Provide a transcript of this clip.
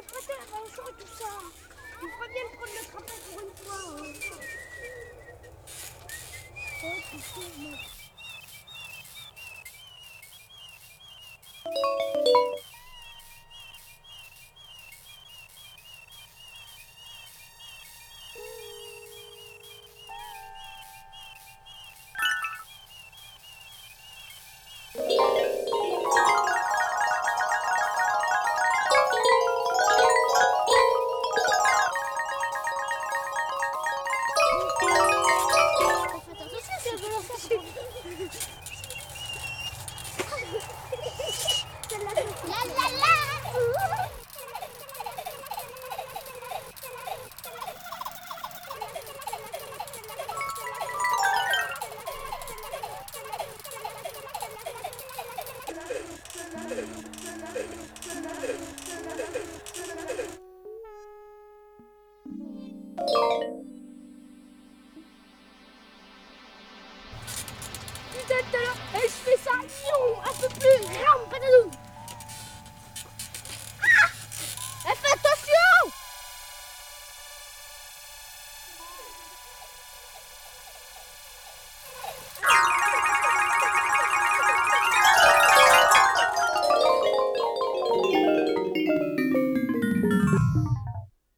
mais prêtez attention à tout ça. Il faut bien prendre le trapèze pour une fois. Oh, c'est sûr, mec. Putain, tout à l'heure, et je fais ça, un peu plus, ram, patadou.